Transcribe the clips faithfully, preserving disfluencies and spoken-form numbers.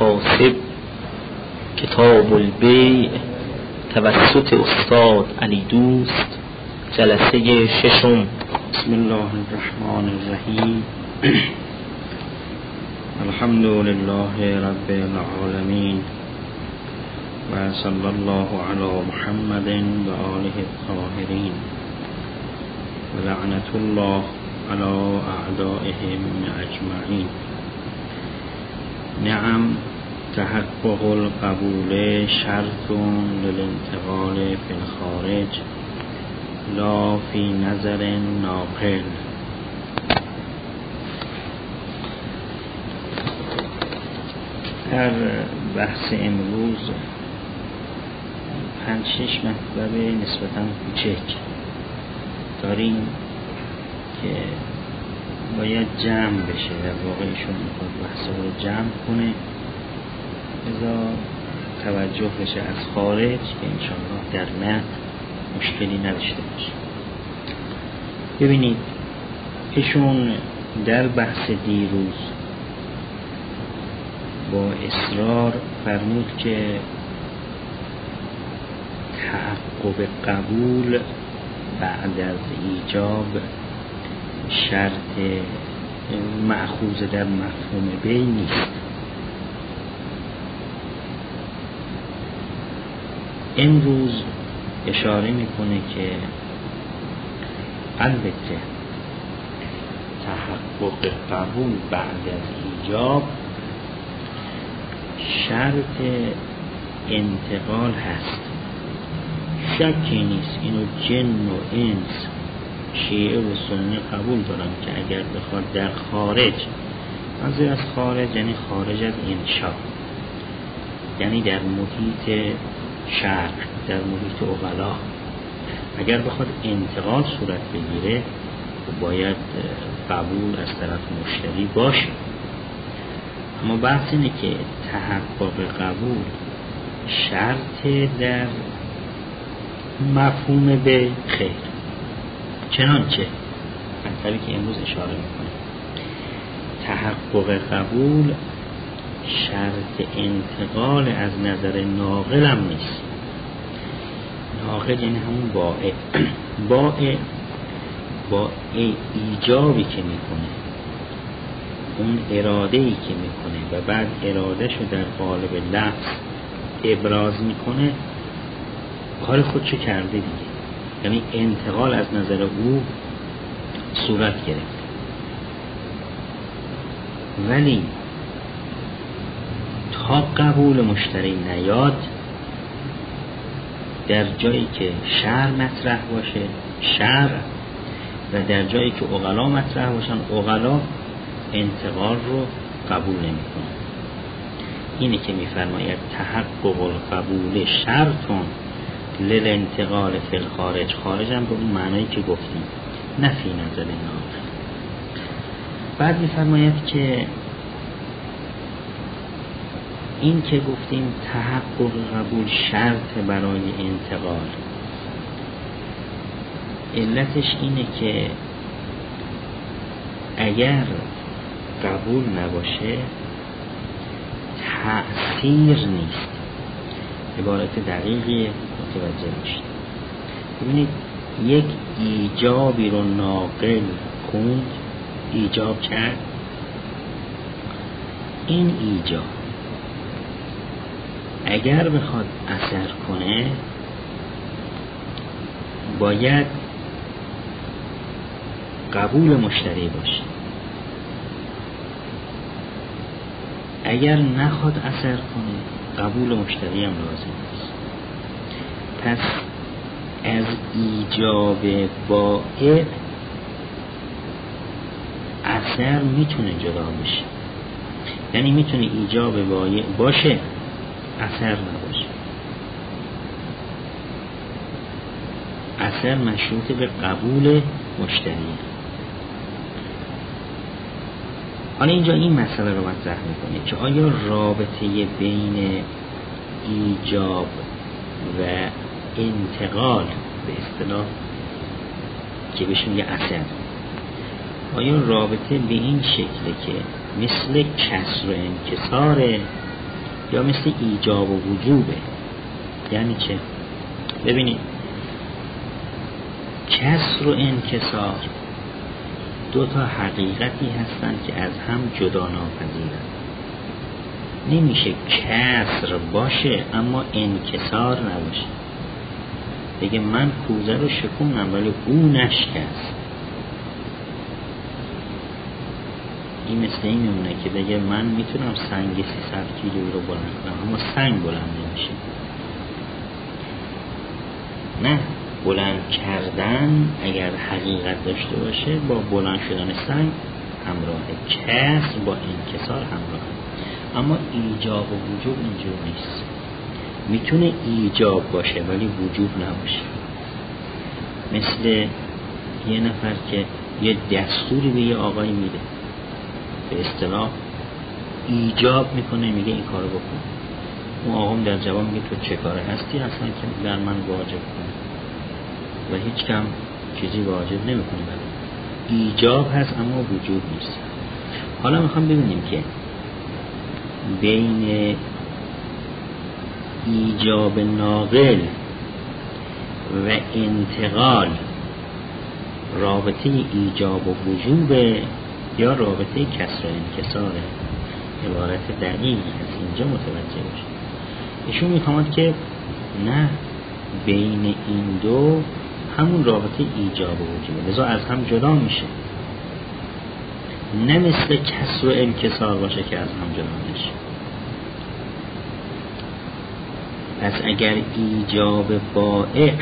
مکاسب کتاب البیع توسط استاد علی دوست، جلسه ششم. بسم الله الرحمن الرحیم. الحمد لله رب العالمین و صلی الله علی محمد و آله الطاهرین و لعنت الله علی اعدائهم اجمعین. نعم، تحقق القبول شرط للانتقال فی الخارج لا فی نظر ناقل. در بحث امروز پنج شش مطلب نسبتاً کوچک داریم که باید جمع بشه. در واقع ایشون میخواد بحث رو جمع کنه، ازا توجه بشه از خارج که انشاءالله در متن مشکلی نداشته باشه. ببینید، ایشون در بحث دیروز با اصرار فرمود که تحقق قبول بعد از ایجاب شرط مأخوذ در مفهوم بی نیست. امروز اشاره میکنه که البته تحقق قبول بعد از ایجاب شرط انتقال هست، شکی نیست. اینو جن و انس، شیعه و سنی قبول دارن که اگر بخواد در خارج، منظور از خارج یعنی خارج از انشاء، یعنی در محیط شرع، در محیط عقلا، اگر بخواد انتقال صورت بگیره باید قبول از طرف مشتری باشه. اما بحث اینه که تحقق قبول شرط در مفهوم به خیر، چنانچه مطلبی که امروز اشاره میکنه تحقق قبول شرط انتقال از نظر ناقل هم نیست. ناقل یعنی همون بائع. بائع با ایجابی که میکنه، اون اراده‌ای که میکنه و بعد ارادهشو در قالب لفظ ابراز میکنه، کار خودشو کرده دیگه، یعنی انتقال از نظر او صورت گرفت. ولی تا قبول مشتری نیاد، در جایی که شرع مطرح باشه شرع، و در جایی که عقلا مطرح باشن عقلا، انتقال رو قبول نمی کنن. اینه که می فرماید تحقق القبول شرطون للانتقال فی الخارج. خارج هم به اون معنایی که گفتیم، نه فی نظر ناقل. بعد می فرماید که این که گفتیم تحقق قبول شرط برای انتقال، علتش اینه که اگر قبول نباشه تأثیر نیست. عبارت دقیقی متوجه میشید. ببینید، یک ایجابی رو ناقل خوند، ایجاب کرد. این ایجاب اگر بخواد اثر کنه باید قبول مشتری باشه. اگر نخواد اثر کنه قبول مشتری هم لازم است. پس از ایجاب بائع اثر میتونه جدا بشه، یعنی میتونه ایجاب بائع باشه اثر نباشه. اثر مشروط به قبول مشتری. حالا اینجا این مسئله رو مطرح میکنه که آیا رابطه بین ایجاب و انتقال، به اصطلاح که بهش میگه اثر، آیا رابطه به این شکله که مثل کسر و انکسار یا مثل ایجاب و وجوبه. یعنی چه؟ ببینید کسر و انکسار دو تا حقیقتی هستن که از هم جدا ناپذیرن. نمیشه کسر باشه اما انکسار نباشه. بگه من کوزه رو شکوندم ولی او نشکست. این مثل این میمونه که بگه من میتونم سنگ سیصد کیلویی رو بلند کنم اما سنگ بلند نمیشه. نه، بلند کردن اگر حقیقت داشته باشه با بلند شدن سنگ همراهه، کسر با انکسار همراهه. اما ایجاب و وجوب اینجور نیست. میتونه ایجاب باشه ولی وجوب نباشه. مثل یه نفر که یه دستوری به یه آقای میده، به اصطلاح ایجاب میکنه، میگه این کارو بکن. اون آقام در جواب میگه تو چه کاره هستی اصلا که در من واجب کنه و هیچ کم چیزی واجب نمیکنه. برای ایجاب هست اما وجوب نیست. حالا میخوام ببینیم که بین ایجاب ناقل و انتقال رابطه ایجاب و وجوب یا رابطه کسر و انکساره. عبارت دقیقی هست اینجا متوجه باشید. ایشون میخواد که نه، بین این دو همون رابطه ایجاب و وجوبه، لذا از هم جدا میشه. نه مثل کسر و انکسار باشه که از هم جدا نشه. پس اگر ایجاب بائع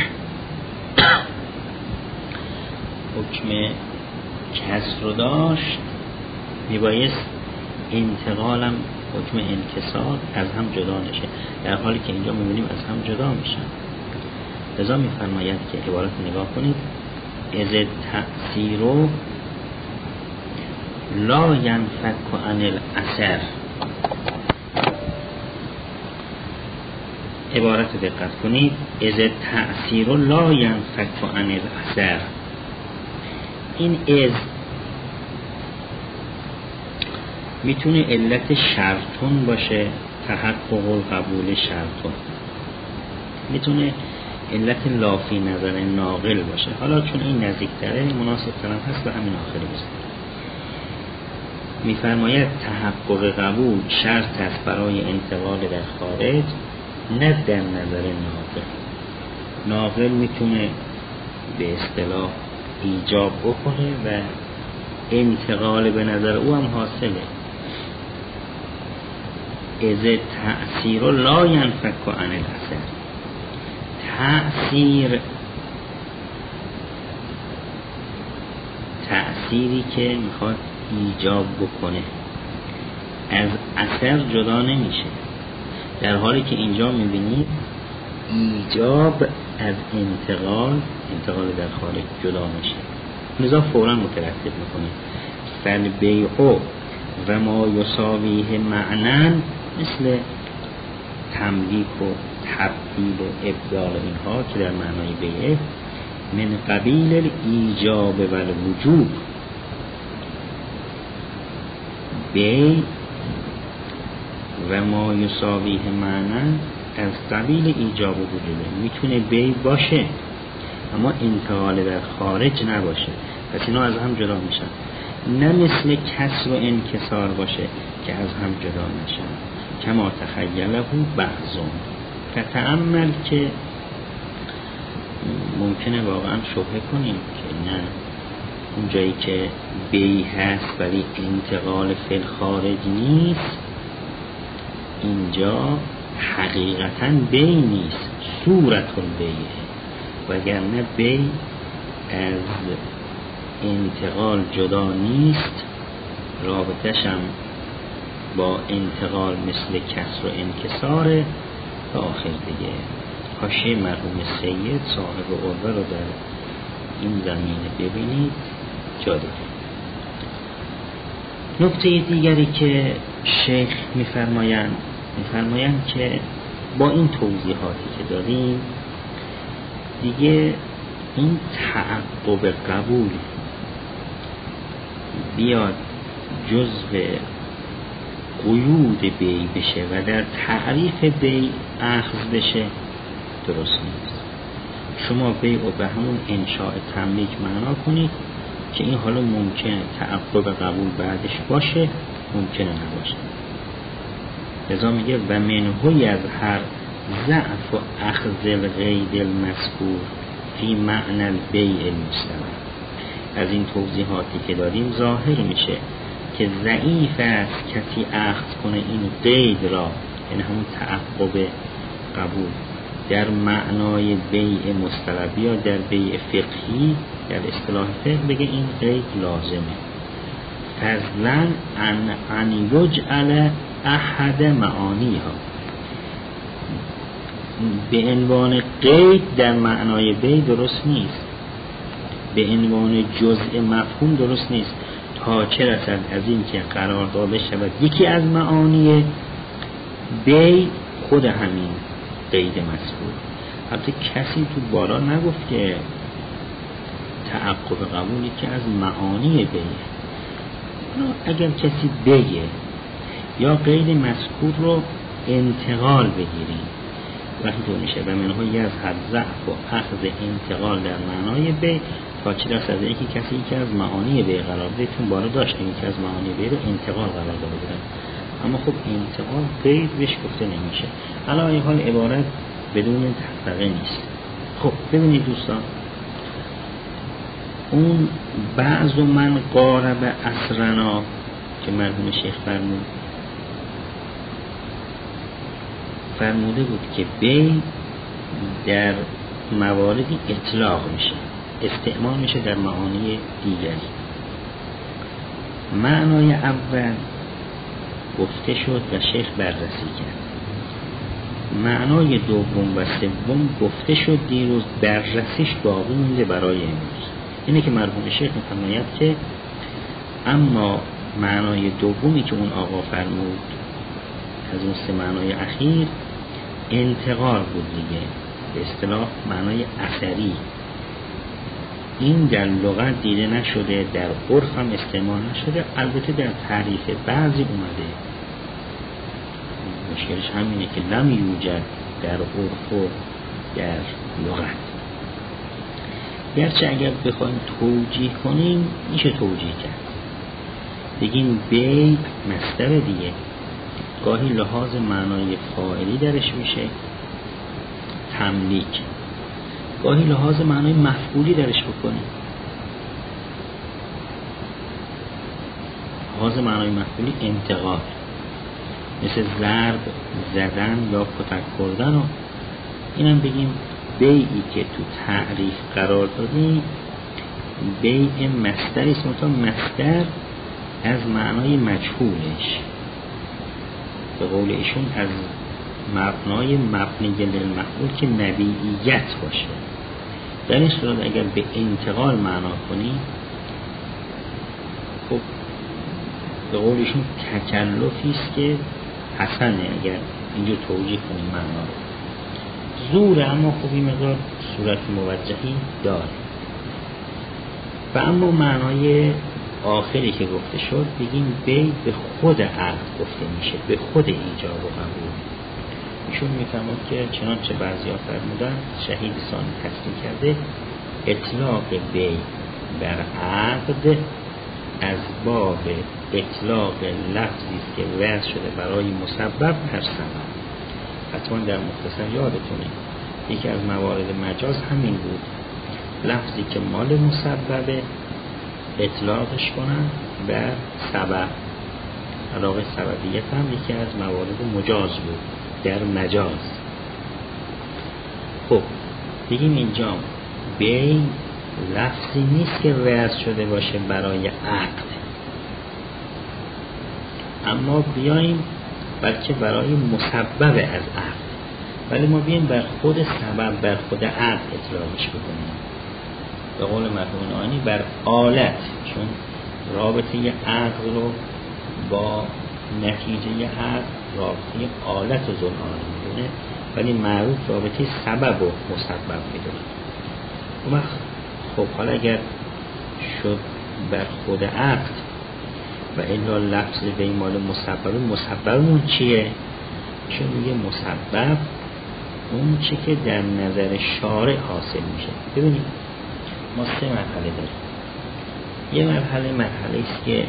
حکم کسر رو داشت، میبایست انتقالم حکم انکسار از هم جدا نشه، در حالی که اینجا میبینیم از هم جدا میشن. لذا میفرماید که عبارت نگاه کنید، از تأثیر لا ینفک عن الاثر. عبارت دقت کنید، از تأثیر لا ینفک عن الاثر. این از میتونه علت شرطون باشه، تحقق و قبول شرطون، میتونه علت لافی نظر ناقل باشه. حالا چون این نزدیک‌تره مناسب ترم هست و همین آخری بزن. میفرماید تحقق قبول شرط است برای انتقال در خارج، نه در نظر ناقل. ناقل میتونه به اصطلاح ایجاب بکنه و انتقال به نظر او هم حاصله. از تأثیر لا ینفک عن الاثر. تأثیر تأثیری که میخواد ایجاب بکنه از اثر جدا نمیشه، در حالی که اینجا میبینید ایجاب از انتقال انتقال در خارج جدا میشه. لذا فوراً مترتب میکنه فالبیع و ما یساویه معنن، مثل تملیک و تبدیل و ابدال اینها که در معنای بیع، من قبیل ایجاب و وجوب. بیع و ما یساویه معنن از قبیل ایجاب و وجوبه. میتونه بیع باشه اما انتقال در خارج نباشه، پس اینا از هم جدا میشن. نه مثل کسر و انکسار باشه که از هم جدا نشن. کما تخیله بعضون فتأمل، که ممکنه واقعا شبهه کنیم که نه، اون جایی که بیع هست ولی انتقال فی الخارج نیست، اینجا حقیقتا بیع نیست، صورت البیع. وگرنه بیع از انتقال جدا نیست، رابطش هم با انتقال مثل کسر و انکساره. تا آخر دیگه حاشیه مرحوم سید صاحب عروه رو در این زمینه ببینید، جا داره. نکته دیگری که شیخ میفرمایند میفرمایند که با این توضیحاتی که داریم دیگه این تعقب قبول بیاد جزء قیود بی بشه و در تعریف بی اخذ بشه درست نیست. شما بی رو به همون انشاء تملیک معنا کنید که این حالا ممکنه تعقب قبول بعدش باشه، ممکنه نباشه. لذا میگه و منهوی از هر ضعف و اخذ القید المذکور فی معنی البیع المستمر. از این توضیحاتی که داریم ظاهر میشه که ضعیف است کسی اخذ کنه این قید را، یعنی همون تعقب قبول در معنای بیع مستلب یا در بیع فقهی، در اصطلاح فقه بگه این قید لازمه. فضلا ان ان یجعل احد معانیها، به عنوان قید در معنای بیع درست نیست، به عنوان جزء مفهوم درست نیست، تا چه رسد از این که قرار داده شود یکی از معانی بیع خود همین قید مذکور. حتی کسی تو بالا نگفت که تعقب قبولی که از معانی بیع. اگر کسی بگه یا قید مذکور رو انتقال بگیریم وقتی تو میشه و منهای از هر ضعف و اخذ انتقال در معنای بیع تا چه رسد یکی کسی یکی از معانی بیع قرار بده، چون بالا داشتیم یکی از معانی بیع رو انتقال قرار داده بودن، اما خب انتقال قید بهش گفته نمیشه. حالا این حال عبارت بدون تفرقه نیست. خب ببینید دوستان، اون بعض من قارب اسرنا که مرحوم شیخ فرمود فرموده بود که بیع در مواردی اطلاق میشه، استعمال میشه در معانی دیگری. معنای اول گفته شد و شیخ بررسی کرد. معنای دوم و سوم گفته شد دیروز، بررسیش باقی مونده برای امروز. اینه که مرحوم شیخ می‌فرماید که اما معنای دومی که اون آقا فرمود از اون سه معنای اخیر انتقال بود دیگه، به اصطلاح معنای اثری. این در لغت دیده نشده، در عرف هم استعمال نشده، البته در تعریف بعضی اومده. مشکلش همینه که لم یوجد در عرف و در لغت. گرچه اگر بخوایم توجیه کنیم میشه توجیه کرد، بگیم بیع مصدر دیگه، گاهی لحاظ معنای فاعلی درش میشه تملیک، گاهی لحاظ معنای مفعولی درش بکنیم. لحاظ معنای مفعولی انتقال، مثل ضرب زدن یا کتک خوردن، و اینم بگیم بیعی که تو تعریف قرار دادیم بیع مصدری است، مثلا مصدر از معنای مجهولش به قول ایشون از مبنای مبنی للمفعول که نبیعیت باشه. در این صورت اگر به انتقال معنا کنیم خب به قول ایشون تکلفی است که حسنه اگر اینجا توجیه کنیم معنا رو زوره، اما خب این مقدار صورت موجهی داره. و اما معنای آخری که گفته شد بگیم بیع به خود عقد گفته میشه، به خود ایجاب و قبول. ایشون میفهمد که چنانچه بعضی ها فرمودن شهید ثانی تصدیق کرده اطلاق بیع بر عقد از باب اطلاق لفظی است که وضع شده برای مسبب هر سبب. حتما در مختصر یادتونه یکی از موارد مجاز همین بود، لفظی که مال مسببه اطلاقش کنن بر سبب. علاقه سببیت هم یکی از موارد مجاز بود در مجاز. خب بگیم اینجا بیع لفظی نیست که وضع شده باشه برای عقد، اما بیایم بلکه برای مسبب از عقد، ولی ما بیایم بر خود سبب بر خود عقد اطلاقش بکنیم. به قول مرحوم ناینی بر آلت، چون رابطه عقد رو با نتیجه عقد رابطه آلت و ذوالعالم میدونه، ولی معروف رابطه سبب و مسبب میدونه. و خب حالا اگر شد بر خود عقد و الا لفظ بی مال مسبب. مسببمون چیه؟ چون میگه مسبب اون چی که در نظر شارع حاصل میشه. ببینید ما سه مرحله داریم. یه مرحله مرحله است که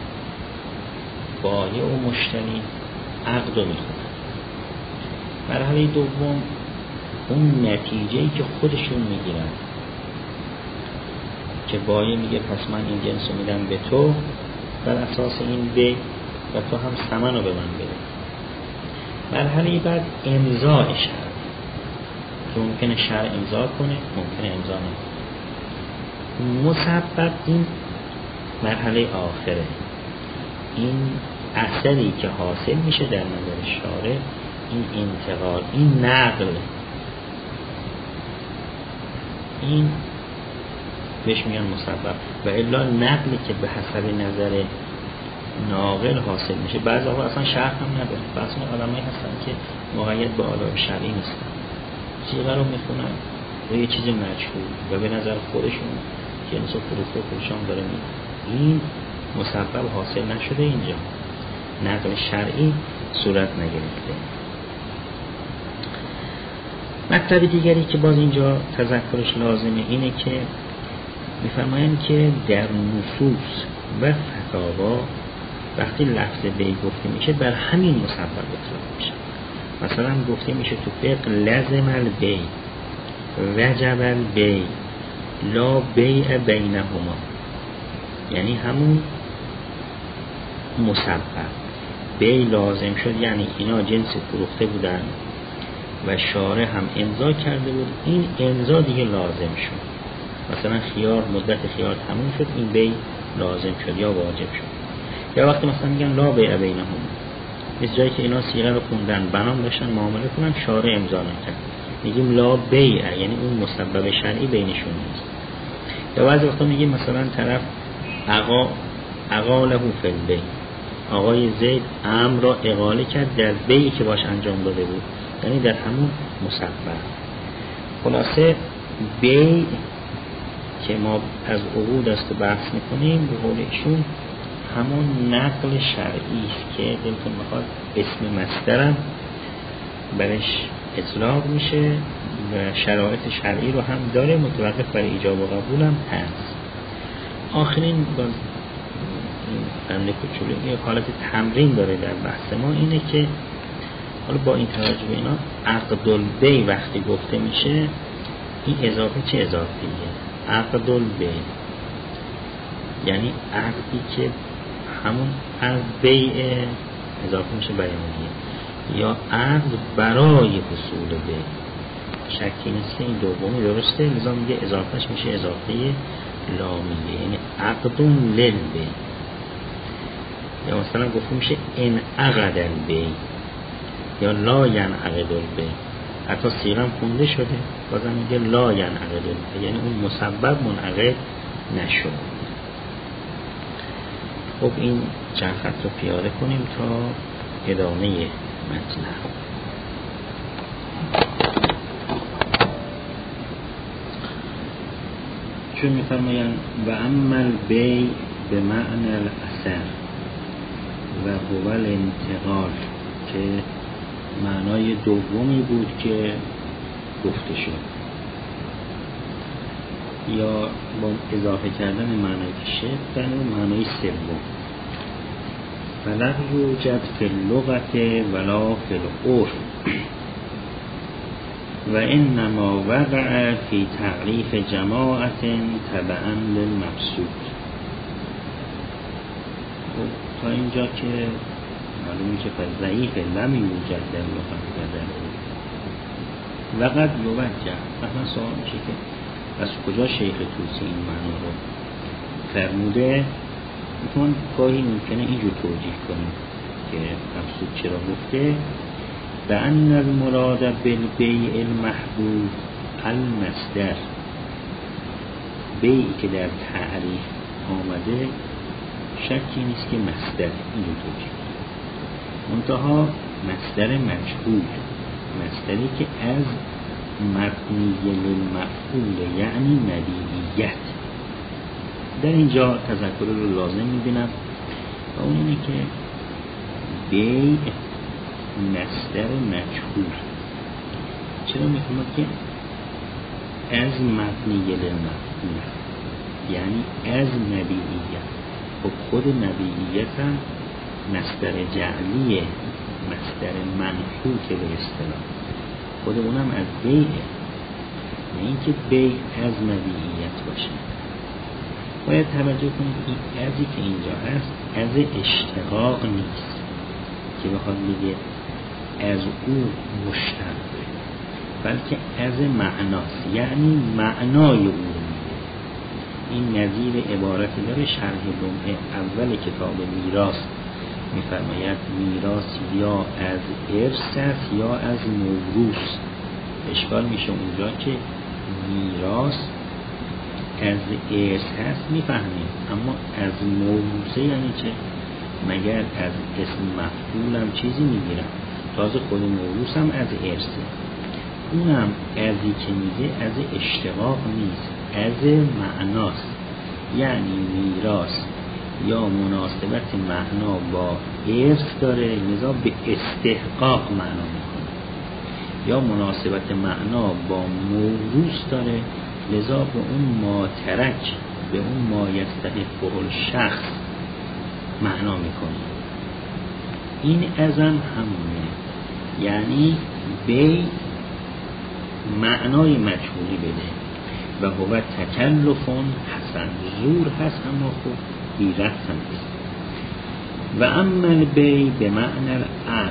بایع و مشتری عقد رو میکنن. مرحله دوم اون نتیجه‌ای که خودشون میگیرن که بایع میگه پس من این جنس رو میدم به تو بر اساس این بی و تو هم ثمن رو به من بده. مرحله بعد امضاء شرع که ممکنه شرع امضا کنه، ممکنه امضا نکنه. مسبب این مرحله آخره، این اثری که حاصل میشه در نظر شارع، این انتقال، این نقل، این بهش میگن مسبب. و الا نقلی که به حسب نظر ناقل حاصل میشه. بعضی آقا اصلا شرح هم نداره. بعضی آدمایی هستن که مقید به آداب شرعی نیستن، صیغه رو میخونن و یه چیز مجهول و به نظر خودشون جنس و فروخته خودشان داره میده. این مسبب حاصل نشده، اینجا نقل شرعی صورت نگرفته. مطلب دیگری که باز اینجا تذکرش لازمه اینه که میفرمایند که در نصوص و فتاوا وقتی لفظ بی گفته میشه بر همین مسبب اطلاق میشه. مثلا گفته میشه تو فقه لزم البی، وجب البی، لا بیع بینهما، یعنی همون مسبب. بی لازم شد یعنی اینا جنس فروخته بودن و شارع هم امضا کرده بود، این امضا دیگه لازم شد. مثلا خیار، مدت خیار تموم شد، این بی لازم شد یا واجب شد. یا وقتی مثلا میگن لا بیع بینهم، مثل جایی که اینا صیغه رو خوندن بنام داشتن معامله کنن، شارع امضا نکرد، میگیم لا بیع، یعنی اون مسبب شرعی بینشون نیست. یا بعضی وقتا میگیم مثلا طرف اقا اقاله فی البیع، آقای زید امر را اقاله کرد در بیعی که باش انجام داده بود، یعنی در همون مسبب. خلاصه بیع که ما از عقود است بحث میکنیم به قول ایشون همون نقل شرعی است که دلتون میخواد اسم مصدرم برش اطلاق میشه و شرایط شرعی رو هم داره، متوقف بر ایجاب و قبول هم هست. آخرین باز این بنده کوچولو یک حالت تمرین داره در بحث ما، اینه که حالا با این توجه به اینا عقد البیع وقتی گفته میشه این اضافه چه اضافیه؟ عقد البیع یعنی عقدی که همون از بیع اضافه میشه بیانیه، یا عقد برای حصول بیع. شکی نیست که این دومی درسته، لذا میگه اضافهش میشه اضافه لامیه، یعنی عقد للبیع. یا مثلا گفته میشه ان عقد البیع یا لا ینعقد البیع، حتی سیغم خونده شده بازم میگه لا ینعقد البیع، یعنی اون مسبب منعقد نشد. خب این چند خط رو پیاده کنیم تا ادامه مطلب. چون میفرمایند و اما البیع به معنی الاثر و هو الانتقال، که معنای دومی بود که گفته شد، یا با اضافه کردن معنای شد در معنای سوم. فلا یوجد فی اللغت ولا فی العرف و انما وقع فی تعریف جماعت تبعا للمقصود. تا اینجا که معلومه که پس ضعیف لم یوجد در لغت و در عرف. وقد یوجد، مثلا سوال میشه که از کجا شیخ توسی این معنا رو فرموده؟ میتونم گاهی ممکنه اینجور توجیه کنیم که مقصود چرا گفته به ان المراد بالبیع المحبوب المصدر، بیعی که در تعریف آمده شکی نیست که مصدر، اینجور توجیه منتها مصدر مجهول، مصدری که از مبنی للمفعول یعنی مبیعیت. در اینجا تذکر رو لازم میبینم و اون اینه که بیع مصدر مجهول. چرا میخوام که از مبنی للمفعول، یعنی از مبیعیت. خب خود مبیعیت هم مصدر جعلیه، مصدر منحوته به اصطلاح، خود اونم از بیعه، نه اینکه بیع از مبیعیت باشه. باید توجه کنید این ازی که اینجا هست از اشتقاق نیست که بخواد بگه از او مشتق، بلکه از معناست، یعنی معنای او رو میگه. این نظیر عبارتی داره شرح لمعه اول کتاب میراث، میفرماید میراث یا از ارث است یا از موروث. اشکال میشه اونجا که میراث از ارث هست میفهمیم، اما از موروثه یعنی چه؟ مگر از اسم مفعول هم چیزی میگیرم؟ تازه خود موروث هم از ارثه. اونم ازی که میگه از اشتقاق نیست، از معناست، یعنی میراث یا مناسبت معنا با ارث داره، لذا به استحقاق معنا میکنه، یا مناسبت معنا با موروث داره، لذا به اون ماترک، به اون ما یستحقه الشخص معنا میکنه. این ازم همونه، یعنی بی معنای مجهولی بده و هو تکلفون حسن، زور هست اما خوب بیرفت هم نیست. و اما البی به معنی العقد،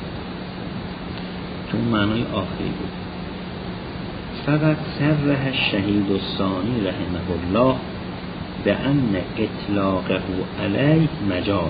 تو معنای آخری بود. فقط سرح الشهید الثانی رحمه الله به ان اطلاقه علیه مجاز.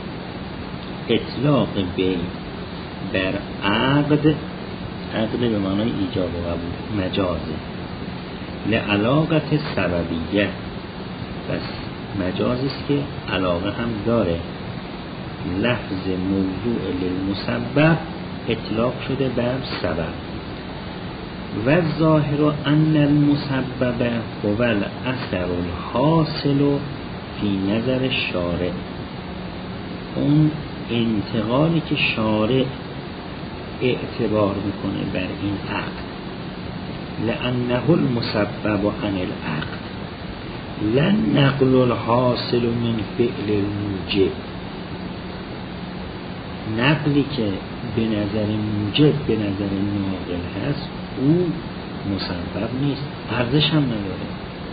اطلاق بی بر عقد، عقد به معنای ایجاب و قبول، مجازه لعلاقت سببیه، بس مجاز است که علاقه هم داره. لفظ موضوع للمسبب اطلاق شده بر سبب. و ظاهر ان المسبب هو الاثر الحاصل فی نظر شارع، اون انتقالی که شارع اعتبار میکنه بر این عقد. لانه المسبب عن العقد لن نقل الحاصل من فعل الموجب، نقلی که به نظر موجب به نظر ناقل هست او مسبب نیست، ارزش هم نداره.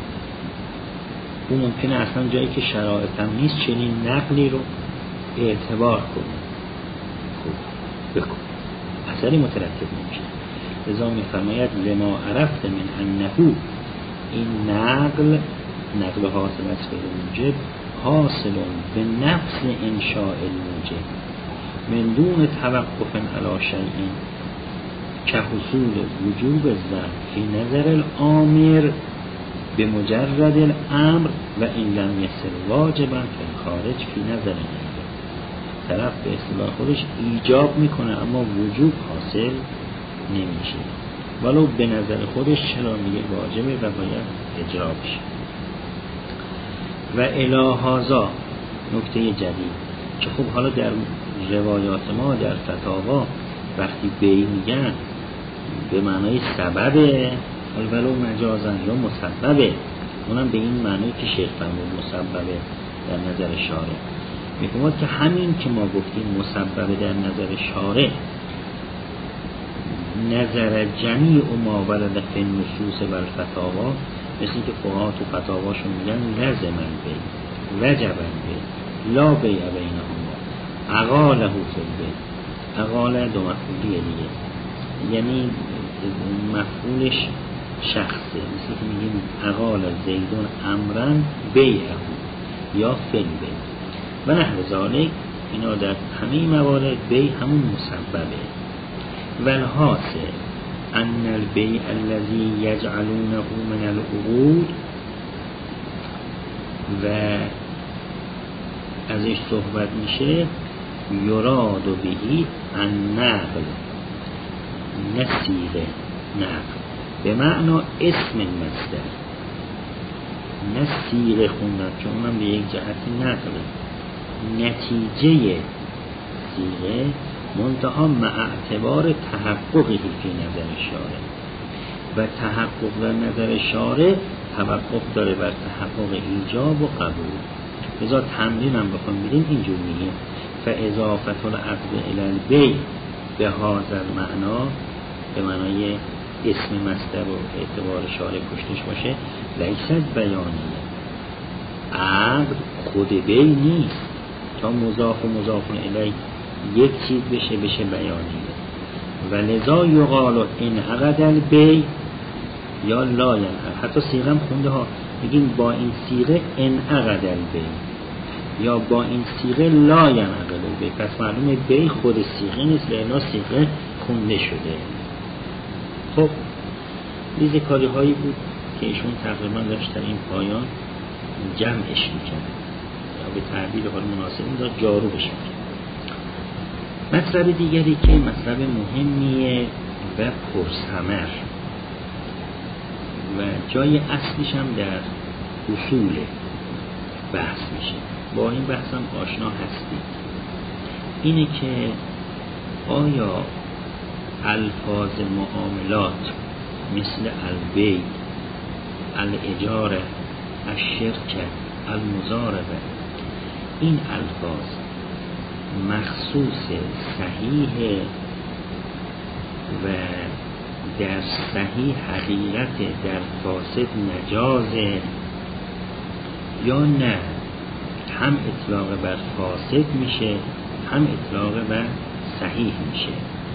او ممکنه اصلا جایی که شرایط هم نیست چنین نقلی رو اعتبار کنه، خب بکن اثری مترتب نمیشه. لذا میفرماید لما عرفت من انه، این نقل نقل حاصلت به موجب حاصل به نفس انشاء الموجب من دون توقف علی شیء که حصول وجوب الذات فی نظر الامر به مجرد الامر و این لم یصل واجبا فی خارج فی نظر الامر. طرف به اصطلاح خودش ایجاب میکنه اما وجوب حاصل نمیشه، ولو به نظر خودش چرا میگه واجبه و باید اجرا بشه. و الی هذا نکته جدید که خب حالا در روایات ما در فتاوا وقتی بی میگن به معنای سببه، ولو مجازن یا مسببه، اونم به این معنی که شیخ فرمود مسببه در نظر شارع. میگم که همین که ما گفتیم مسببه در نظر شارع، نظر جمیع ما ولد فی النصوص و الفتاوا، مثل که فقها تو فتاواشون میگن لازم البی وجب البی لا بیع بینهما اقاله فی البی. اقاله دو مفعولیه دیگه، یعنی مفعولش شخصه، مثل که میگیم اقال زیدون امرن بیعه یا فی البی و نحو ذالک. اینا در همه موارد بی همون مسببه. والحاصل ان البیع الذی یجعلونه من العقود، و ازش صحبت میشه یراد بهی النقل، نصیغه نقل به معنا اسم مصدر، نصیغه خوندن که اونم به یک جهت نقله. نتیجه صیغه منتها مع اعتبار تحققی فی نظر شارع و تحقق در نظر شارع توقف داره بر تحقق ایجاب و قبول. لذا تمرین هم بخوام میدیم اینجور میگیم فاضافه العقد الی البیع به هذا المعنا، به معنای اسم مصدر و اعتبار شارع پشتش باشه، لیست بیانیه، عقد خود بیع نیست، تا مضاف و مضاف الیه یک چیز بشه بشه بیانیه. و لذا یقال ان عقد البیع یا لا ینعقد، حتی صیغه هم خونده ها میگیم با این صیغه ان عقد البیع یا با این صیغه لا ینعقد البیع، پس معلومه بیع خود صیغه نیست، لأن صیغه خونده شده. خب لیز کاری هایی بود که ایشون تقریبا داشت در این پایان جمعش میکنه یا به تعبیر حال مناسب این داشت جاروبش میکنه. مطلب دیگری که مطلب مهمیه و پرثمر و جای اصلیش هم در اصول بحث میشه، با این بحث هم آشنا هستید، اینه که آیا الفاظ معاملات مثل البیع، الاجاره، الشرکه، المضاربه، این الفاظ مخصوص صحیح و در صحیح حقیقت، در فاسد نجازه، یا نه هم اطلاق بر فاسد میشه هم اطلاق بر صحیح میشه؟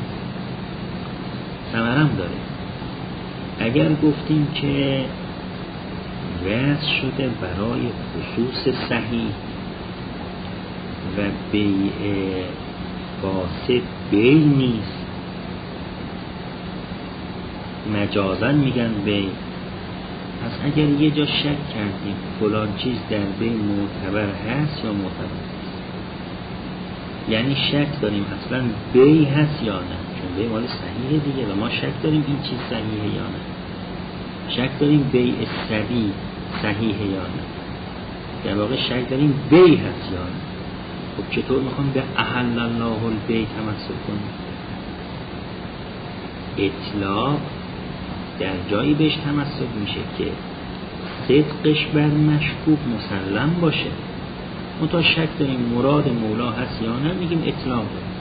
ثمرم داره. اگر گفتیم که وضع شده برای خصوص صحیح و بیع فاسد بیع نیست، مجازن میگن بیع، پس اگر یه جا شک کردیم فلان چیز در بیع معتبر هست یا معتبر هست، یعنی شک داریم اصلا بیع هست یا نه، چون بیع مال صحیحه دیگه و ما شک داریم این چیز صحیحه یا نه، شک داریم بیع صحیح صحیحه یا نه، در واقع شک داریم بیع هست یا نه. خب چطور میخوام به احل الله البیع تمسک کنیم؟ اطلاق در جایی بهش تمسک میشه که صدقش بر مشکوک مسلم باشه، منتها شک داریم مراد مولا هست یا نه، میگیم اطلاق داریم.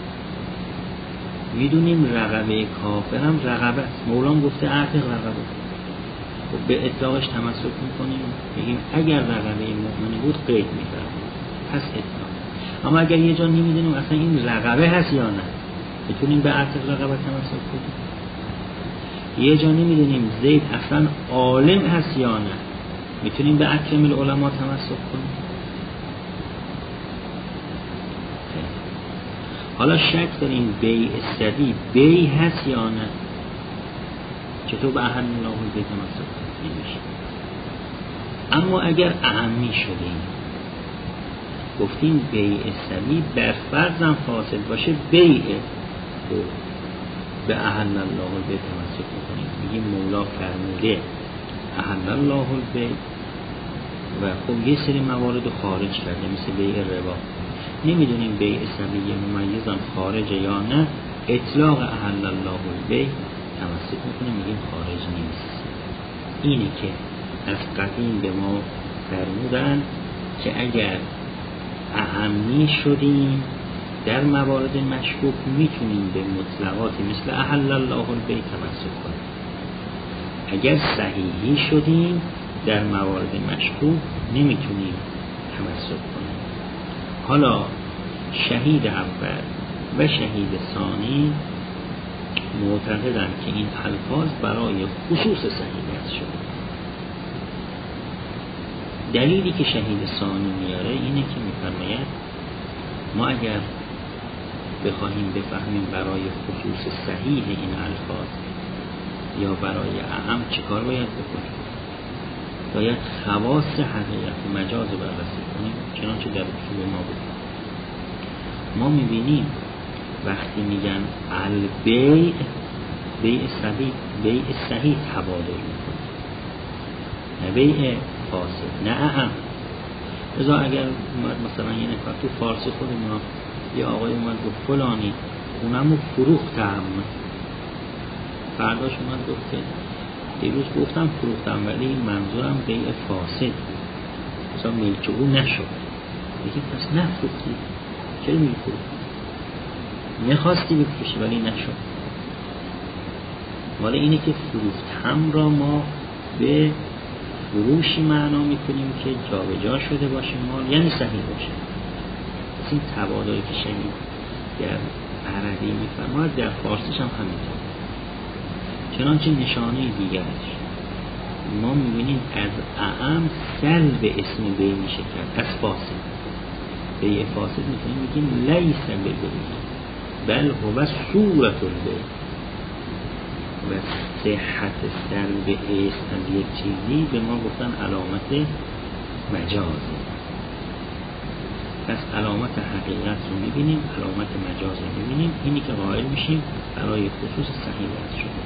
میدونیم رقبه کافر هم رقبه است، مولام گفته اعتق رقبه، خب به اطلاقش تمسک میکنیم، میگیم اگر رقبه مؤمنه بود قید میفرماییم، پس اطلاق. اما اگر یه جا نمیدونیم اصلا این رقبه هست یا نه، میتونیم به اعتق رقبه تمسک کنیم. یه جا نمیدونیم زید اصلا عالم هست یا نه، میتونیم به اکرم العلماء تمسک کنیم. حالا شک داریم بیع صدی بیع هست یا نه، چطور به احل الله البیع تمسک کنیم؟ نمیشه. اما اگر اعمی شدیم گفتیم بیع صدی بر فرضم فاسد باشه بیعه، به احل الله البیع تمسک میکنیم، میگیم مولا فرموده احل الله البیع و خب یه سری موارد خارج کرده مثل بیع ربا، نمیدونیم بیع صبی ممیزم خارجه یا نه، اطلاق احل الله البیع تمسک میکنیم، میگیم خارج نیست. اینه که از قدیم به ما فرمودن که اگر اهمی شدیم در موارد مشکوک میتونیم به مطلقاتی مثل احل الله البیع تمسک کنیم، اگر صحیحی شدیم در موارد مشکوک نمیتونیم تمسک کنیم. حالا شهید اول و شهید ثانی معتقدن که این الفاظ برای خصوص صحیحیت شده. دلیلی که شهید ثانی میاره اینه که میفرماید ما اگر بخواهیم بفهمیم برای خصوص صحیح این الفاظ یا برای اعم چه کار باید بکنیم؟ باید خواص حقیقت و مجاز رو بررسی کنیم، چنانچه در اصول ما بود. ما میبینیم وقتی میگن البیع، بیع صحیح بیع صحیح تبادل میکنه، نه بیع فاسد، نه اعم. ازا اگر اومد مثلا یه نفر تو فارسی خود ما یه آقای اومد گفت فلانی اونمو فروختم، فرداش اومد گفت که دیروز گفتم فروختم ولی منظورم بیع فاسد مثلا ملک او نشد. بگید پس نفروختی، چرا میفروختی؟ میخواستی بفروشی ولی نشد. ولی اینه که فروختم را ما به فروشی معنا میکنیم که جابجا شده باشه مال، یعنی صحیح باشه. پس این تبادلی که شنید در عربی میفرماید در فارسیش هم همینطور. چنانچه نشانه دیگرش ما میبینیم از اعم سلب اسم بی میشه کرد، از فاسد. بی فاسد میتونیم بگیم لیس بی بل هو صورت البی، و صحت سلب اسم از یک چیزی به ما گفتن علامت مجازه. پس علامت حقیقت رو میبینیم، علامت مجاز رو میبینیم، اینی که قائل میشیم برای خصوص صحیح وضع شده.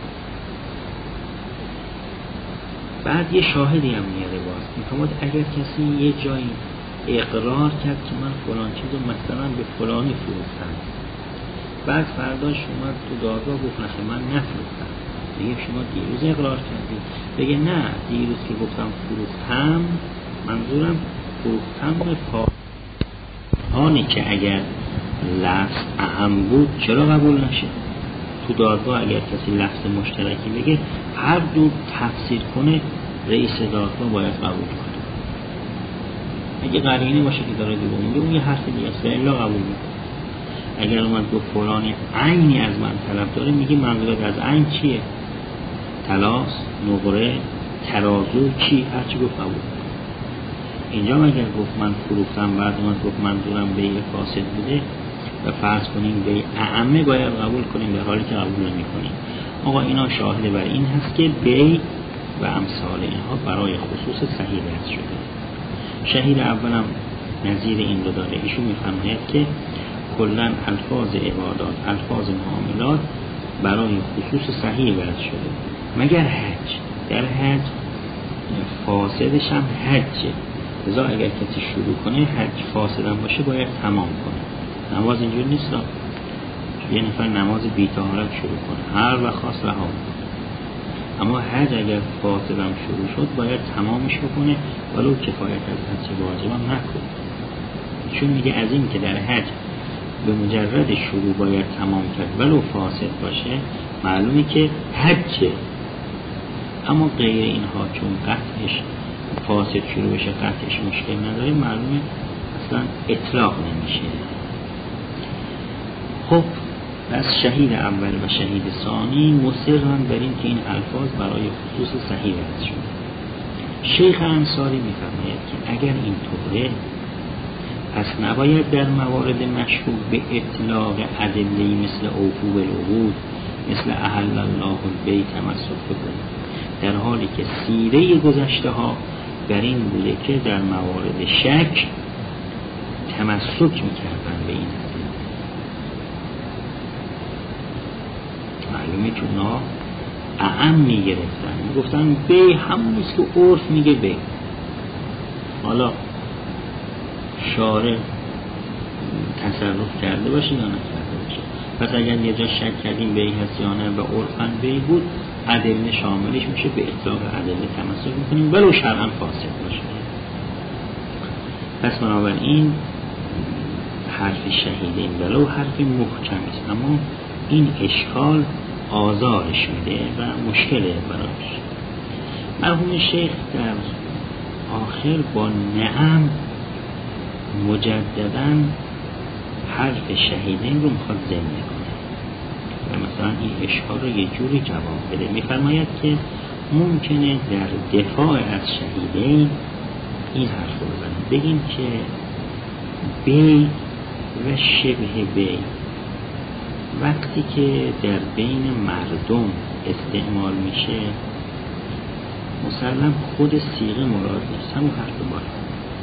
بعد یه شاهدی هم میاره باز میفهمد اگر کسی یه جایی اقرار کرد که من فلان چیز رو مثلا به فلانی فروختم، بعد فرداش اومد تو دادگاه گفت نه من نفروختم، بگه شما دیروز اقرار کردید، بگه نه دیروز که گفتم فروختم منظورم فروختم به پاهانی که اگر لفظ اهم بود چرا قبول نشه؟ تو دادگاه اگر کسی لفظ مشترکی بگه هر دو تفسیر کنه رئیس دادگاه باید قبول کنه. اگه قرینه باشه که داره دیگه میگه اون یه حرف دیگه است الا قبول میکنه. اگر اومد گفت فلانی عینی از من طلب داره میگه منظورت از عین چیه؟ طلاس، نقره، ترازو، چی؟ هرچی گفت قبول کنه. اینجا اگر گفت من فروختم بعد اومد گفت منظورم بیع فاسد بوده و فرض کنیم بیع اعمه باید قبول کنیم، در حالی که قبول نمی کنیم. آقا اینا شاهد بر این هست که بیع و امثال اینها برای خصوص صحیح وضع شده. شهید اولم نظیر این رو داره، ایشون میفرماید که کلن الفاظ عبادات، الفاظ معاملات برای خصوص صحیح وضع شده مگر حج. در حج فاسدش هم حجه، لذا اگر کسی شروع کنه حج فاسدم باشه باید تمام کنه. نماز اینجور نیست، یه نفر نماز بی طهارت شروع کنه هر وقت خواست رها کنه، اما حج اگر فاسدم شروع شد باید تمامش بکنه ولو کفایت از حج واجبم نکنه. چون میگه از این که در حج به مجرد شروع باید تمام کرد ولو فاسد باشه معلومه که حجه، اما غیر اینها چون قطعش فاسد شروع بشه قطعش مشکل نداره معلومه اصلا اطلاق نمیشه. خب از شهید اول و شهید ثانی مصرن بر این که این الفاظ برای خصوص صحیح وضع شده. شیخ انصاری میفرماید که اگر این طوره پس نباید در موارد مشهور به اطلاق ادله‌ای مثل اوفو بالعقود، مثل احل الله البیع تمسک بکنید، در حالی که سیره گذشته ها در این بوده که در موارد شک تمسک میکردن به این ادله. معلومه که اونا اعم میگرفتن، میگفتن بی همونیست که عرف میگه بی. حالا شارع تصرف کرده باشه یا نکرده باشه، پس اگر یه جا شک کردیم بی هست یا نه و عرفاً بی بود ادله شاملش میشه، به اطلاق ادله تمسک میکنیم ولو شرعاً فاسد باشه. پس بنابراین حرف شهیدین ولو حرف محکم است، اما این اشکال آزارش میده و مشکله براش. مرحوم شیخ در آخر با نعم مجدداً حرف شهیدین رو میخواد ضمن کنه و مثلا این اشکال رو یه جوری جواب بده. میفرماید که ممکنه در دفاع از شهیدین این حرف رو بزنیم، بگیم که بی و شبه بی وقتی که در بین مردم استعمال میشه مسلم خود صیغه مراد نیست، همون حرف باید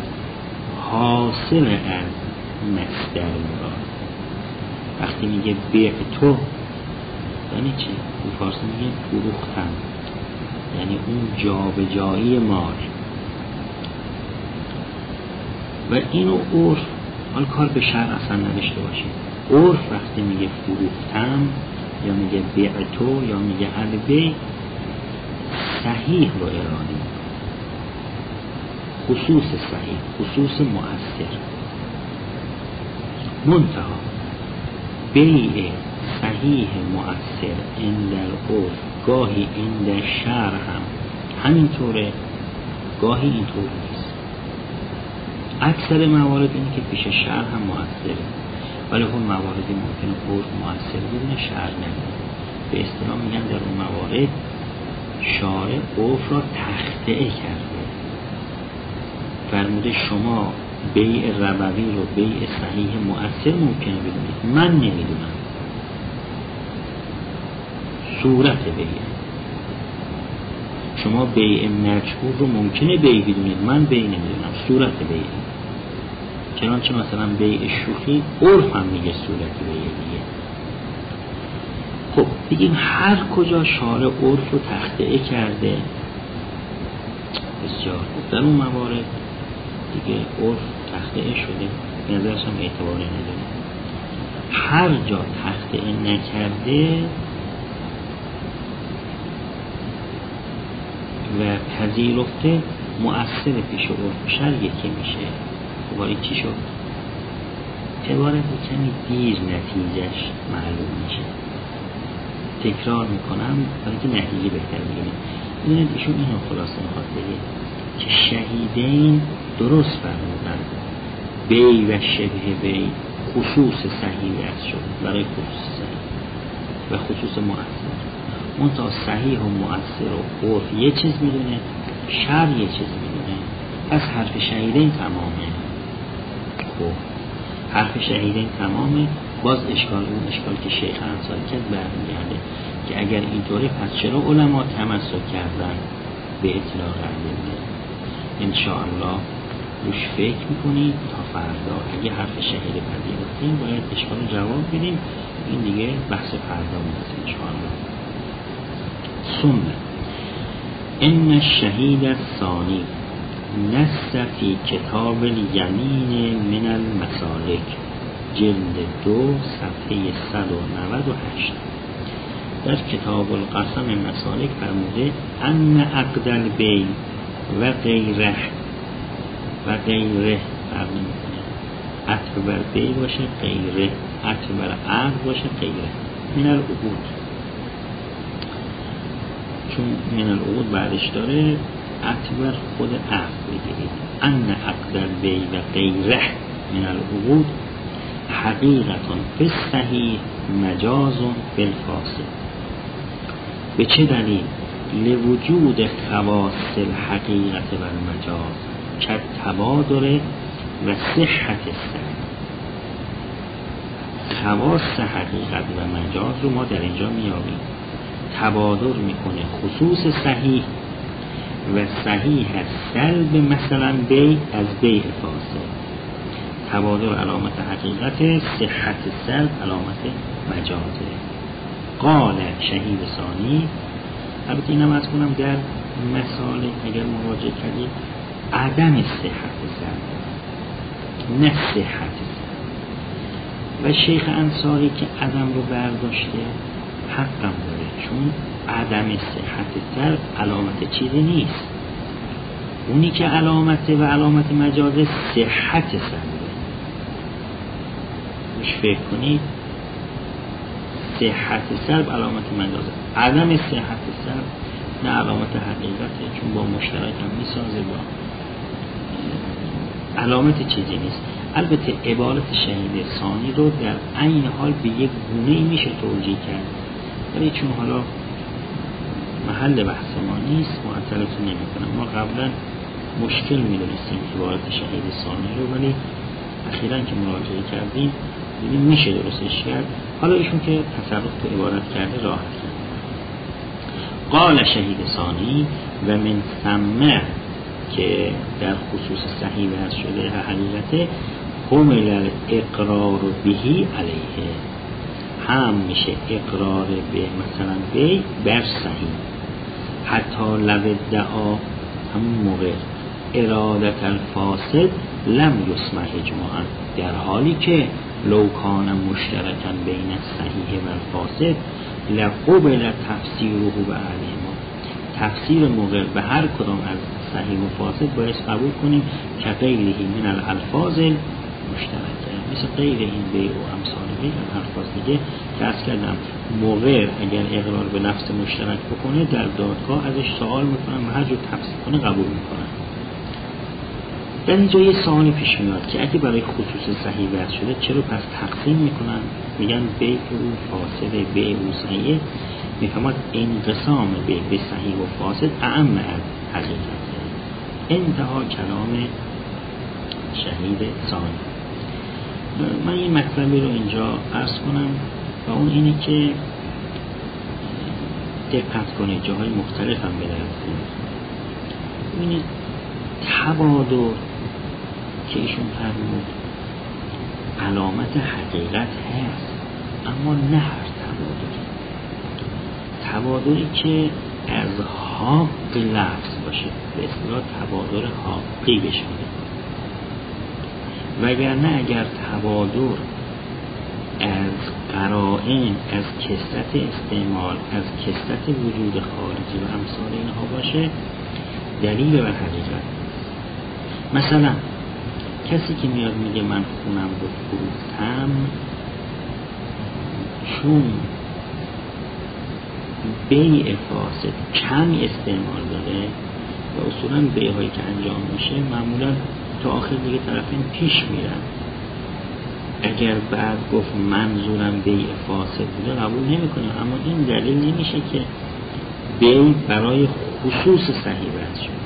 حاصل از مصدر مراد. وقتی میگه بیع تو یعنی چی؟ تو فارسی میگه فروختن، یعنی اون جابجایی مال. و اینو عرف، حالا کار به شرع اصلا نداشته باشید، عرف وقتی میگه فروختم یا میگه بیعتو یا میگه البی، صحیح رو اراده، خصوص صحیح، خصوص مؤثر. منتها بیع صحیح مؤثر عند العرف گاهی عند شرع هم همینطوره، گاهی اینطور نیست. اکثر موارد اینه که پیش شرع هم مؤثره، ولی اون مواردی ممکنه عرف مؤثر بدون شرع نبود. به اصطلاح میگن در اون موارد شارع عرف را تخطئه کرده، فرموده شما بیع ربوی رو بیع صحیح مؤثر ممکنه بدونید، من نمیدونم صورت بیع. شما بیع مجهول رو ممکنه بیع بدونید، من بیع نمیدونم صورت بیع. چنانچه مثلا بیع شوخی عرف هم میگه صورت بیع دیگه. خب بگیم هر کجا شارع عرف رو تخطئه کرده بسیار خوب، در اون موارد دیگه عرف تخطئه شده، نظرش هم اعتباری نداره. هر جا تخطئه نکرده و پذیرفته مؤثر پیش عرف شرع یکی میشه. خب ولی چی شد؟ عبارت کمی دیر نتیجهش معلوم میشه. تکرار میکنم برای که نتیجه بهتر بگیریم. ببینید ایشون اینو خلاصه میخواد بگه که شهیدین درست فرمودن بی و شبه بی خصوص صحیح از شد برای خصوص صحیح و خصوص مؤثر. منتها صحیح و مؤثر و عرف یه چیز میدونه، شرع یه چیز میدونه. پس حرف شهیدین تمامه. خب حرف شهیدین تمامه. باز اشکال اون اشکال که شیخ انصاری کرد برمیگرده که اگر اینطوری پس چرا علما تمسک کردن به اطلاق ادله؟ انشاءالله روش فکر میکنید تا فردا اگه حرف شهید پذیرفتیم باید اشکال رو جواب بدیم. این دیگه بحث فردا میشه انشاءالله. ثم ان الشهید الثانی نص فی کتاب الیمین من المسالک جلد دو صفحه صد و نود و هشت در کتاب القسم مسالک فرموده ان عقد البیع و غیره و غیره فرق نمی‌کنه، عطف بر بیع باشه غیره، عطف بر عقد باشه غیره، من العقود، چون من العقود بعدش داره عطف بر خود عقد بگیرید. ان عقد البیع و غیره من العقود حقیقتون به صحیح مجازون بالفاسد. به چه دلیل؟ لوجود خواص الحقیقت و المجاز که تبادر و صحت صحیح. خواص حقیقت و مجاز رو ما در اینجا میابیم، تبادر میکنه خصوص صحیح و صحیح سلب مثلا بیع از بیع فاسد. تبادر علامت حقیقت، صحت سلب علامت مجازه. قال شهید ثانی، البته اینم از کنم در مسالک اگر مراجعه کردید عدم صحت سلب نه صحت سلب. و شیخ انصاری که عدم رو برداشته حقم داره، چون عدم صحت سلب علامت چیزی نیست. اونی که علامته و علامت مجازه صحت سلب. فکر کنید صحت سلب علامت مجازه، عدم صحت سلب نه علامت حقیقته، چون با مشترک هم میسازه، با علامت چیزی نیست. البته عبارت شهید ثانی رو در عین حال به یک گونه میشه توجیه کرد، ولی چون حالا محل بحث ما نیست معطلتون نمی کنم. ما قبلا مشکل میدونستیم عبارت شهید ثانی رو، ولی اخیراً که مراجعه کردیم دیدیم میشه درستش کرد. حالا ایشون که تصرف تو عبارت کرده راحت کرد. قال شهید ثانی و من ثم که در خصوص صحیح بحث شده حقیقته حمل اقرار بهی علیه، هم میشه اقرار به مثلا بی بر صحیح حتی لو ادعا همون موقع ارادت الفاسد لم یسمع اجماعا، در حالی که لو کان مشترکا بین الصحیح و الفاسد لقبل تفسیره به احدهما، تفسیر مقر به هر کدام از صحیح و فاسد باید قبول کنیم که غیره من الالفاظ مشترکه، مثل غیر این بیع و امثال غیر الالفاظ دیگه که از کردم مقر اگر اقرار به لفظ مشترک بکنه در دادگاه ازش سوال میکنن و هر جور تفسیر کنه قبول میکنن. در اینجا یه سوالی پیش میاد که اگه برای خصوص صحیح وضع شده چرا پس تقسیم میکنن؟ میگن بیع او فاسد بیع او صحیح، میفهمد انقسام بیع به صحیح و فاسد اعم از حقیقت. انتها کلام شهید ثانی. من این مطلبی رو اینجا عرض کنم و اون اینه که دقت کنید، جاهای مختلف هم برسید. ببینید تبادر که ایشون فرمود علامت حقیقت هست، اما نه هر تبادری. تبادری که از حق لفظ باشه به اصطلاح تبادر حقی بشه، وگرنه اگر تبادر از قرائن، از کثرت استعمال، از کثرت وجود خارجی و امثال اینها باشه دلیل بر حقیقت. مثلا کسی که میاد میگه من خونم رو فروختم چون بیع فاسد کمی استعمال داره و اصولا بیع هایی که انجام میشه معمولا تا آخر دیگه طرفین پیش میرن، اگر بعد گفت منظورم بیع فاسد بوده قبول نمی کنیم، اما این دلیل نمیشه که بیع برای خصوص صحیح بحث شد.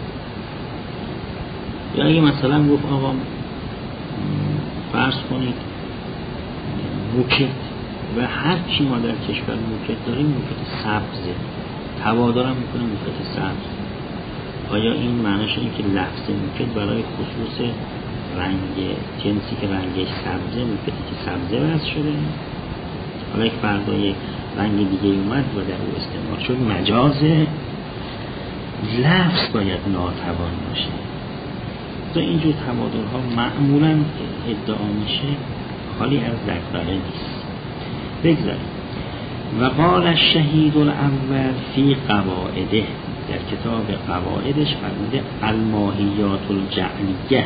یا اگه مثلا گفت آقا فرض کنید موکت و هر چی ما در کشور موکت داریم موکت سبزه، تبادرم میکنه موکت سبز، آیا این معنیش اینه که لفظ موکت برای خصوص رنگ جنسی که رنگش سبزه موکتی که سبزه بس شده؟ حالا یک فردای رنگ دیگه اومد و در او استعمال شد مجازه، لفظ باید ناتوان باشه. تو اینجور تبادل‌ها معمولاً ادعا میشه خالی از دغدغه نیست. بگذاریم. و قال الشهید الاول فی قواعده، در کتاب قواعدش فرموده الماهیات الجعلیه،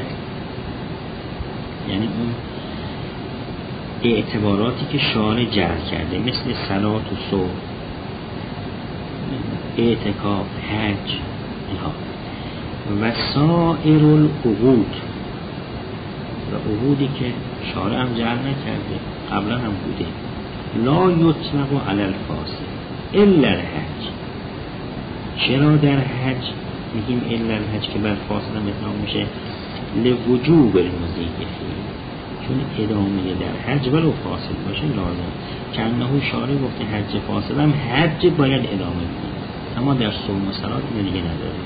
یعنی اون اعتباراتی که شارع جعل کرده مثل صلات و صوم، اعتکاف، حج، اینها و سائر العقود و عقودی که شارع هم جعل نکرده قبلا هم بوده، لا یطلق علی الفاسد الا الحج. چرا در حج میگیم الا الحج که بر فاسد هم اطلاق میشه؟ لوجوب المزید فیه، چون ادامه در حج ولو فاسد باشه لازم، که انه شارع گفته حج فاسد هم حج باید ادامه بید، اما در صوم و صلات این دیگه نداره.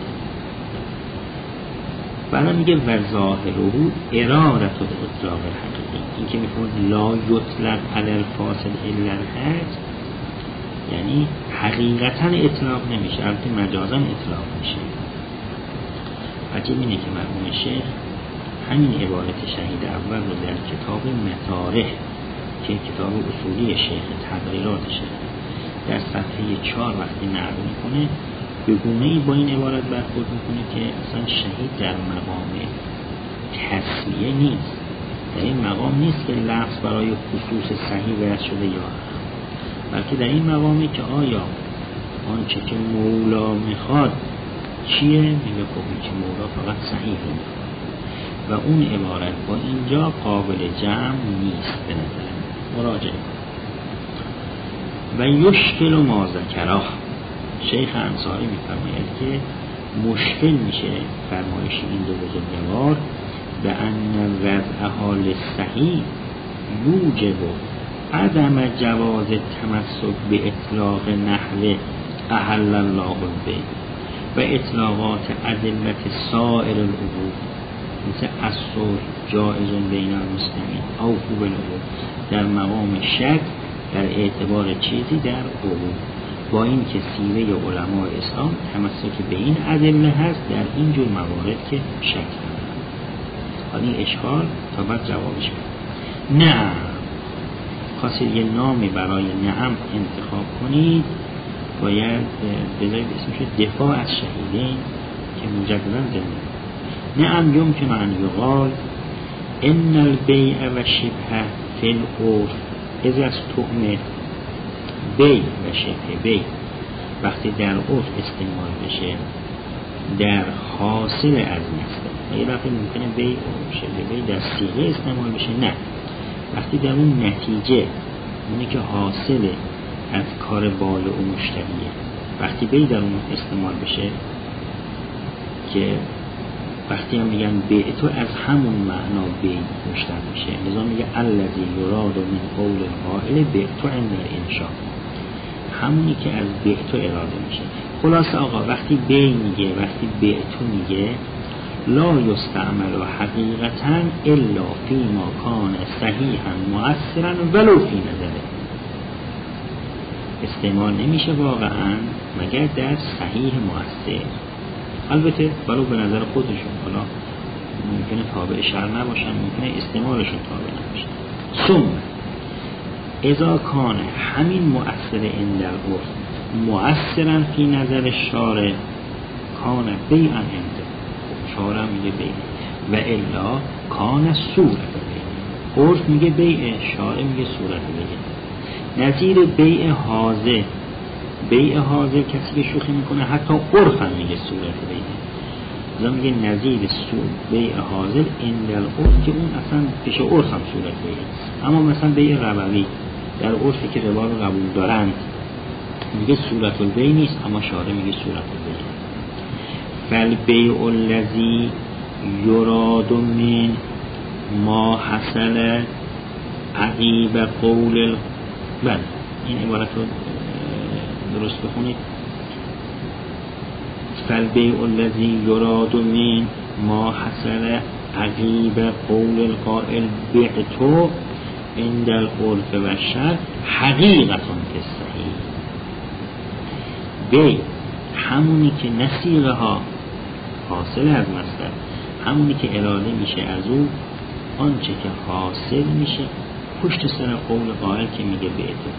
بعد میگه و ظاهره ارادت الاطلاق الحقیقی، این که میفهمد لا یطلق علی الفاسد الا الحج یعنی حقیقتا اطلاق نمیشه، البته مجازا اطلاق میشه. عجیب اینه که مرحوم شیخ همین عبارت شهید اول رو در کتاب مطارح که کتاب اصولی شیخ تقریرات شیخ در صفحه چهار وقتی نقل میکنه به گونه‌ای با این عبارت برخورد میکنه که اصلا شهید در مقام تصمیه نیست، در این مقام نیست که لفظ برای خصوص صحیح بیان شده یا بلکه در این مقامی که آیا آنچه که مولا میخواد چیه؟ میگه خب که مولا فقط صحیح رو میخواد و اون عبارت با اینجا قابل جمع نیست به نظر مراجعه. و یشکل و مازکراه، شیخ انصاری میفرماید که مشکل میشه فرمایش این دو بزرگوار به ان وضعها للصحیح یوجب عدم جواز تمسک به اطلاق نحو احل الله البیع و اطلاقات ادلت سائر العقود مثل الصلح جائز بین المسلمین او خوب العقود در مقام شک در اعتبار چیزی در عقود، با این که سیره علماء اسلام تمسک به این ادله هست در این جور موارد که شک دارند. حالا این اشکال تا بعد جوابش بدید. نعم، خواستید یه نامی برای نعم انتخاب کنید، باید بذارید اسمش دفاع از شهیدین که مجددا زنده. نعم یمکن ان یقال ان البیع و شبه فی العرف از از طعم بیع و شبه بیع وقتی در عرف استعمال بشه در حاصل از مصدر. یه وقتی ممکنه بیع و شبه بیع در صیغه استعمال بشه، نه وقتی در اون نتیجه اونی که حاصل از کار بال و مشتریه وقتی بیع در اون استعمال بشه، که وقتی هم میگن بیع تو از همون معنا بیع مشتر میشه، لذا میگه الذی یراد من قول القائل بیع تو عند الانشاء، همونی که از بیع تو اراده میشه. خلاصه آقا وقتی بیع میگه، وقتی بیع تو میگه لا یستعمل حقیقتا الا فیما کان صحیحا مؤثرا ولو فی نظره، استعمال نمیشه واقعا مگر در صحیح مؤثر، البته ولو به نظر خودشون، حالا ممکنه تابع شرع نباشن، ممکنه استعمالشون تابع نباشن. ثم اذا کان همین مؤثر عند العرف مؤثرا فی نظر شارع کان بیعا عنده، شارع میگه بیع و الا کان صورت بیع، عرف میگه بیع، شارع میگه صورت بیع. نظیر بیع حاضر، بیع حاضر کسی که شوخی میکنه حتی عرف هم میگه صورت بیع، لذا میگه نظیر بیع حاضر عند العرف که اون اصلا پیش عرف هم صورت بیع. اما مثلا بیع ربوی در عرفی که ربا رو قبول دارند میگه صورت البیع نیست، اما شارع میگه صورت البیع. فالبیع الذی یراد من ما حصل عقیب قول ال... بله این عبارت رو درست بخونید. فالبیع الذی یراد من ما حصل عقیب قول القائل بعتو عند العرف و الشرع حقیقتاً که صحیح. بیع همونی که نصیغه ها حاصل از مصدر، همونی که اراده میشه از او، آنچه که حاصل میشه پشت سر قول قائل که میگه بیعتو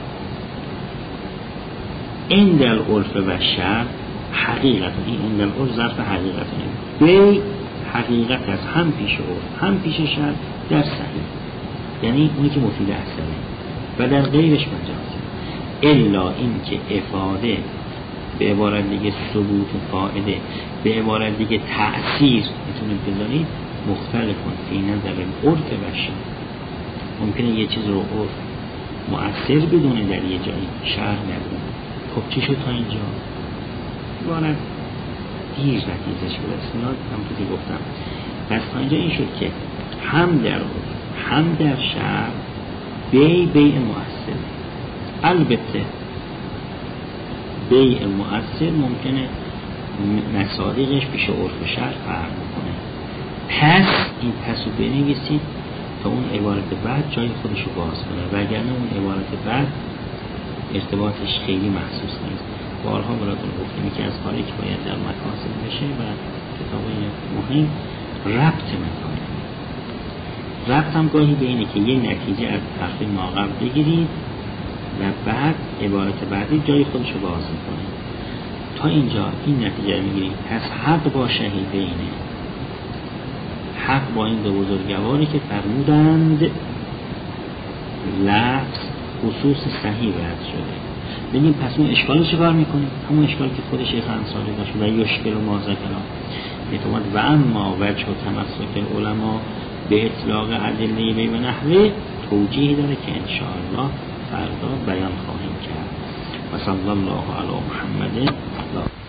عند العرف و الشرع حقیقتاً، این عند العرف ظرف حقیقتاً، بیع حقیقت از هم پیش عرف هم پیش شرع در صحیح، یعنی اونی که مفید اصله و در غیرش مجازه، الا این که افاده به عبارت دیگه ثبوت فائده، به عبارت دیگه تأثیر میتونید بذارید مختلفون فی نظر عرف و شرع. ممکنه یه چیز رو عرف مؤثر بدونه در یه جایی، شرع ندونه. خب چی شد تا اینجا؟ عبارت دیر نتیزش برسناد هم تو که گفتم. پس تا اینجا این شد که هم در عرف هم در شرع بیع بیع مؤثر. البته بیع مؤثر ممکنه مصادیقش پیش عرف و شرع فرق کنه. پس این پس رو بنویسید تا اون عبارت بعد جای خودش رو باز کنه، وگرنه اون عبارت بعد ارتباطش خیلی محسوس نیست. بارها براتون گفتیم که از کاری که باید در مکاسب بشه و کتابای مهم ربط مکاسب. ربط هم گاهی به اینه که یه نتیجه از حرف ما قبل بگیرید و بعد عبارت بعدی جای خودش رو باز میکنه. تا اینجا این نتیجه رو میگیرید. پس حق با شهیدینه، حق با این دو بزرگواری که فرمودند لفظ خصوص صحیح رد شده. ببین پس اون اشکال چه کار میکنه؟ همون اشکال که خود شیخ انصاری داشت و یشکل و مازکلا میتومد و اما وجه و تمسک العلماء به اطلاق ادله بیع و نحوه توجیه داره که انشاءالله فردا بیان خواهیم کرد. و صلی الله علی محمد.